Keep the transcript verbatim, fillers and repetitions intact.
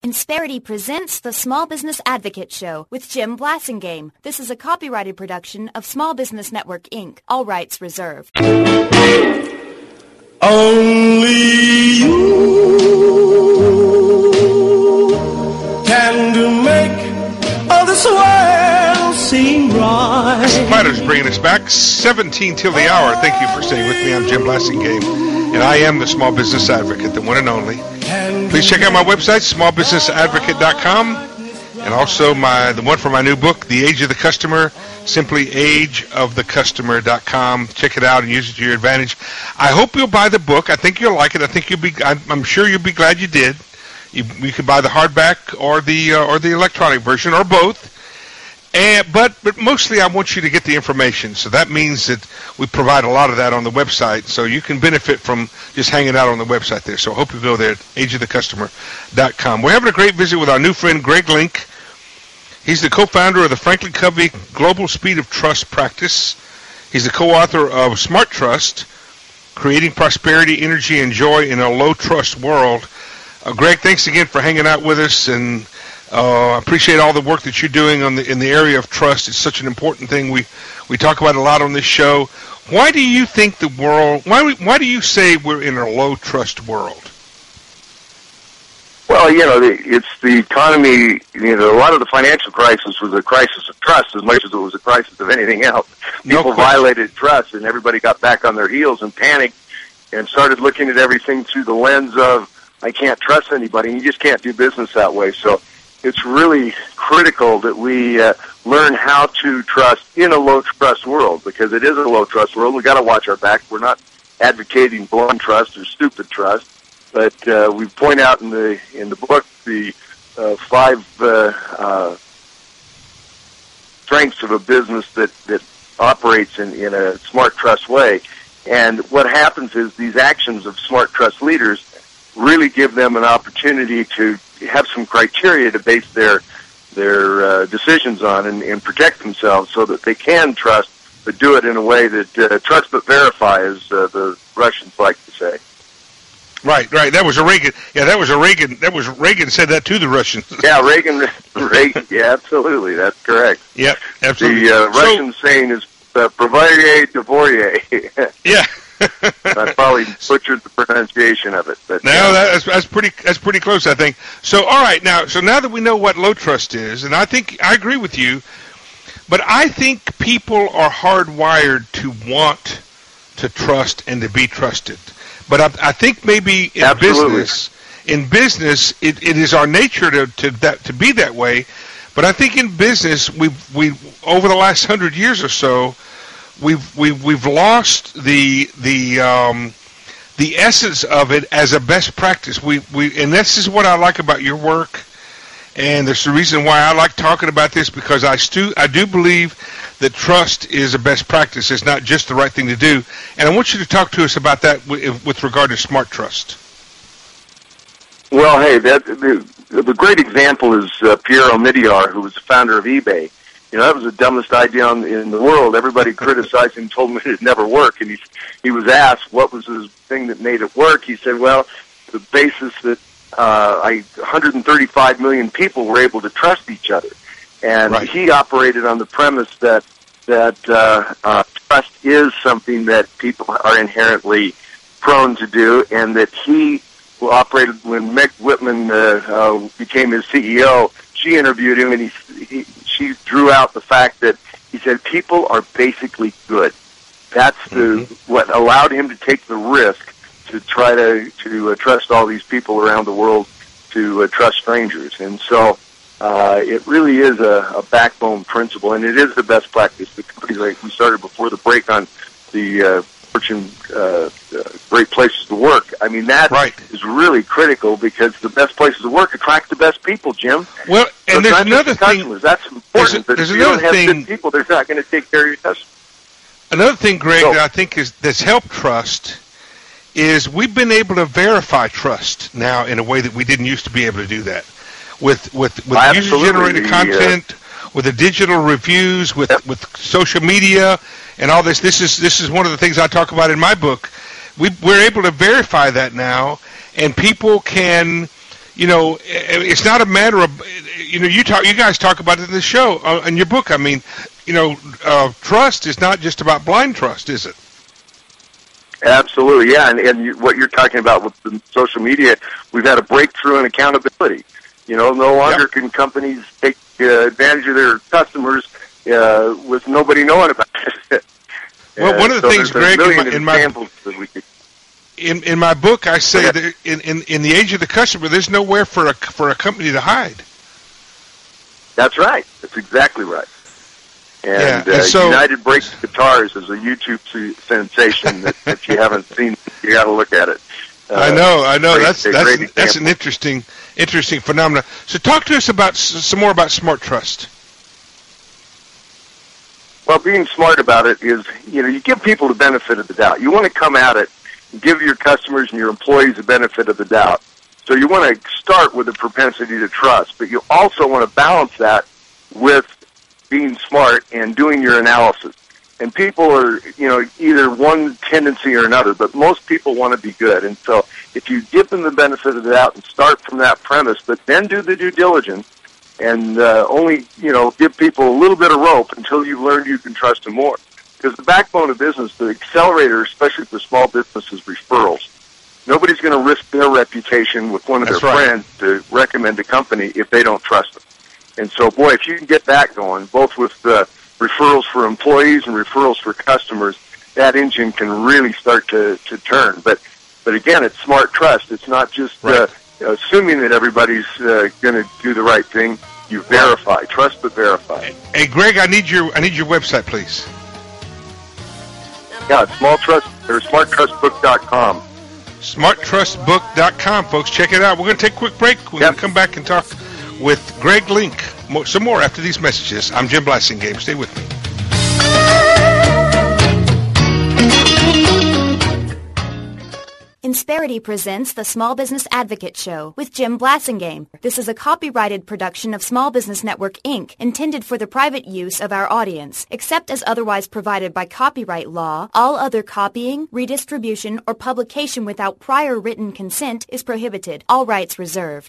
Insperity presents the Small Business Advocate Show with Jim Blasingame. This is a copyrighted production of Small Business Network, Incorporated. All rights reserved. Only you can make all this world seem right. Splatter's bringing us back, seventeen till the hour. Thank you for staying with me. I'm Jim Blasingame, and I am the Small Business Advocate, the one and only. Please check out my website, small business advocate dot com, and also my the one for my new book, The Age of the Customer, simply age of the customer dot com. Check it out and use it to your advantage. I hope you'll buy the book. I think you'll like it. I think you'll be. I'm sure you'll be glad you did. You, you can buy the hardback or the uh, or the electronic version or both. And, but but mostly I want you to get the information. So that means that we provide a lot of that on the website, so you can benefit from just hanging out on the website there. So I hope you go there at age of the customer dot com. We're having a great visit with our new friend Greg Link. He's the co-founder of the Franklin Covey Global Speed of Trust practice. He's the co-author of Smart Trust, Creating Prosperity, Energy, and Joy in a Low-Trust World. Uh, Greg, thanks again for hanging out with us, and uh, I appreciate all the work that you're doing on the, in the area of trust. It's such an important thing. We we talk about it a lot on this show. Why do you think the world, why, why do you say we're in a low-trust world? Well, you know, the, it's the economy. You know, a lot of the financial crisis was a crisis of trust as much as it was a crisis of anything else. People No violated trust, and everybody got back on their heels and panicked and started looking at everything through the lens of, I can't trust anybody, and you just can't do business that way. So it's really critical that we uh, learn how to trust in a low-trust world, because it is a low-trust world. We've got to watch our back. We're not advocating blind trust or stupid trust. But uh, we point out in the in the book the uh, five uh, uh, strengths of a business that, that operates in, in a smart trust way. And what happens is these actions of smart trust leaders really give them an opportunity to have some criteria to base their their uh, decisions on and, and protect themselves so that they can trust, but do it in a way that uh, trust but verify, as uh, the Russians like to say. Right, right. That was a Reagan. Yeah, that was a Reagan. That was Reagan said that to the Russians. Yeah, Reagan. Reagan. Yeah, absolutely. That's correct. Yep, absolutely. The uh, Russian so, saying is uh, "Provoyez devoyez." Yeah. I probably butchered the pronunciation of it, but no, uh, that's that's pretty that's pretty close, I think. So, all right, now, so now that we know what low trust is, and I think I agree with you, but I think people are hardwired to want to trust and to be trusted. But I, I think maybe in Absolutely. business, in business, it, it is our nature to to that to be that way. But I think in business, we we over the last hundred years or so, we've we've we've lost the the um, the essence of it as a best practice. We we and this is what I like about your work, and there's the reason why I like talking about this, because I stu I do believe that trust is a best practice. It's not just the right thing to do. And I want you to talk to us about that with, with regard to smart trust. Well, hey, that the, the great example is uh, Pierre Omidyar, who was the founder of eBay. You know, that was the dumbest idea in, in the world. Everybody criticized him, told him it would never work. And he, he was asked what was the thing that made it work. He said, well, the basis that uh, I, one hundred thirty-five million people were able to trust each other. And right. He operated on the premise that that uh, uh, trust is something that people are inherently prone to do, and that he operated when Meg Whitman uh, uh, became his C E O. She interviewed him, and he, he she drew out the fact that he said people are basically good. That's the mm-hmm. what allowed him to take the risk to try to to uh, trust all these people around the world, to uh, trust strangers, and so. Uh, it really is a, a backbone principle, and it is the best practice. The companies like we started before the break on the uh, Fortune uh, uh, Great Places to Work. I mean, that right. is really critical, because the best places to work attract the best people, Jim. Well, and so there's another thing. That's important. There's, a, there's if you another don't have thing. good people, they're not going to take care of your customers. Another thing, Greg, so, that I think is that's helped trust is we've been able to verify trust now in a way that we didn't used to be able to do that. With with, with user-generated content, uh, with the digital reviews, with, yep. with social media, and all this. This is this is one of the things I talk about in my book. We we're able to verify that now, and people can, you know, it's not a matter of, you know, you talk, you guys talk about it in the show, uh, in your book. I mean, you know, uh, trust is not just about blind trust, is it? Absolutely, yeah. And, and you, what you're talking about with the social media, we've had a breakthrough in accountability. You know, no longer yep. can companies take uh, advantage of their customers uh, with nobody knowing about it. Well, one of the so things, Greg, in my, in my could... in in my book, I say that in, in in the age of the customer, there's nowhere for a for a company to hide. That's right. That's exactly right. And, yeah. and uh, so, United Breaks Guitars is a YouTube sensation that if you haven't seen, you got to look at it. Uh, I know, I know. Great, that's that's great an, that's an interesting interesting phenomenon. So, talk to us about some more about Smart Trust. Well, being smart about it is, you know, you give people the benefit of the doubt. You want to come at it and give your customers and your employees the benefit of the doubt. So you want to start with a propensity to trust, but you also want to balance that with being smart and doing your analysis. And people are, you know, either one tendency or another, but most people want to be good. And so if you give them the benefit of the doubt and start from that premise, but then do the due diligence, and uh, only, you know, give people a little bit of rope until you've learned you can trust them more. Because the backbone of business, the accelerator, especially for small businesses, referrals. Nobody's going to risk their reputation with one of That's their right. friends to recommend a company if they don't trust them. And so, boy, if you can get that going, both with uh, referrals for employees and referrals for customers, that engine can really start to, to turn. But, but again, it's smart trust. It's not just right. uh, assuming that everybody's uh, going to do the right thing. You verify, trust but verify. Hey, Greg, I need your I need your website, please. Yeah, it's small trust or smart trust book dot com. smart trust book dot com, folks. Check it out. We're going to take a quick break. We're yep. going to come back and talk with Greg Link. More, some more after these messages. I'm Jim Blasingame. Stay with me. Insperity presents the Small Business Advocate Show with Jim Blasingame. This is a copyrighted production of Small Business Network, Incorporated, intended for the private use of our audience. Except as otherwise provided by copyright law, all other copying, redistribution, or publication without prior written consent is prohibited. All rights reserved.